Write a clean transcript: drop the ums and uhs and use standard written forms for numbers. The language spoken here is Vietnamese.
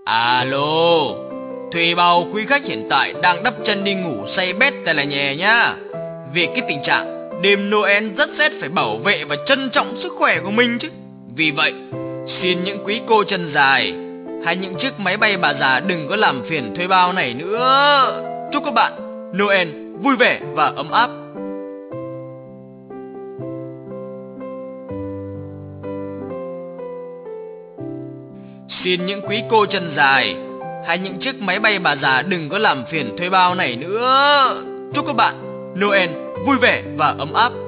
Alo, thuê bao quý khách hiện tại đang đắp chân đi ngủ say bét tay là nhẹ nhá. Vì cái tình trạng đêm Noel rất rét phải bảo vệ và trân trọng sức khỏe của mình chứ. Vì vậy, xin những quý cô chân dài hay những chiếc máy bay bà già đừng có làm phiền thuê bao này nữa. Chúc các bạn Noel vui vẻ và ấm áp. Xin những quý cô chân dài hay những chiếc máy bay bà già đừng có làm phiền thuê bao này nữa. Chúc các bạn Noel vui vẻ và ấm áp.